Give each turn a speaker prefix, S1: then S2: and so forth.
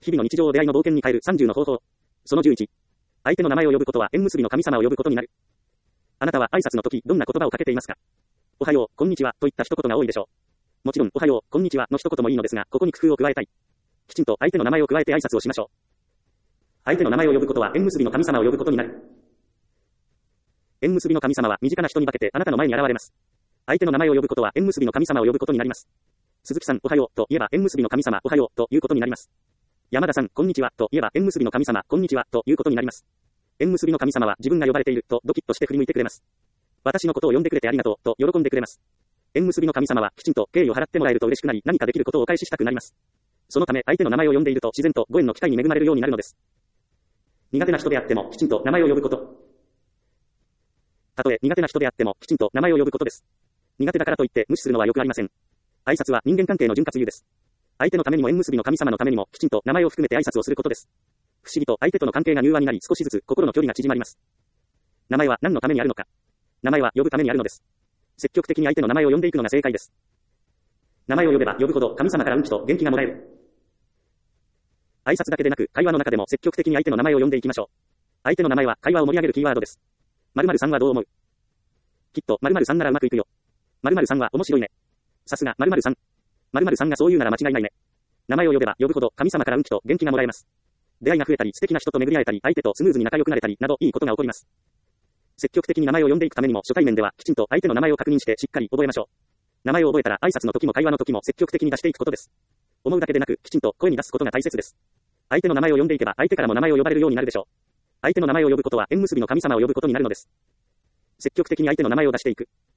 S1: 日々の日常を出会いの冒険に変える30の方法。その11。相手の名前を呼ぶことは縁結びの神様を呼ぶことになる。あなたは挨拶の時、どんな言葉をかけていますか？おはよう、こんにちは、といった一言が多いでしょう。もちろん、おはよう、こんにちはの一言もいいのですが、ここに工夫を加えたい。きちんと相手の名前を加えて挨拶をしましょう。相手の名前を呼ぶことは縁結びの神様を呼ぶことになる。縁結びの神様は身近な人に化けてあなたの前に現れます。相手の名前を呼ぶことは縁結びの神様を呼ぶことになります。鈴木さん、おはよう、と言えば縁結びの神様、おはよう、ということになります。山田さん、こんにちは、と言えば縁結びの神様、こんにちは、ということになります。縁結びの神様は自分が呼ばれている、とドキッとして振り向いてくれます。私のことを呼んでくれてありがとう、と喜んでくれます。縁結びの神様はきちんと敬意を払ってもらえると嬉しくなり、何かできることをお返ししたくなります。そのため相手の名前を呼んでいると自然とご縁の機会に恵まれるようになるのです。苦手な人であってもきちんと名前を呼ぶこと。たとえ苦手な人であってもきちんと名前を呼ぶことです。苦手だからといって無視するのはよくありません。挨拶は人間関係の潤滑油です。相手のためにも縁結びの神様のためにもきちんと名前を含めて挨拶をすることです。不思議と相手との関係が柔和になり少しずつ心の距離が縮まります。名前は何のためにあるのか。名前は呼ぶためにあるのです。積極的に相手の名前を呼んでいくのが正解です。名前を呼べば呼ぶほど神様から運気と元気がもらえる。挨拶だけでなく会話の中でも積極的に相手の名前を呼んでいきましょう。相手の名前は会話を盛り上げるキーワードです。〇〇さんはどう思う？きっと〇〇さんならうまくいくよ。〇〇さんは面白いね。さすが〇〇さん。〇〇さんがそう言うなら間違いないね。名前を呼べば呼ぶほど神様から運気と元気がもらえます。出会いが増えたり素敵な人と巡り会えたり相手とスムーズに仲良くなれたりなどいいことが起こります。積極的に名前を呼んでいくためにも初対面ではきちんと相手の名前を確認してしっかり覚えましょう。名前を覚えたら挨拶の時も会話の時も積極的に出していくことです。思うだけでなくきちんと声に出すことが大切です。相手の名前を呼んでいけば相手からも名前を呼ばれるようになるでしょう。相手の名前を呼ぶことは縁結びの神様を呼ぶことになるのです。積極的に相手の名前を出していく。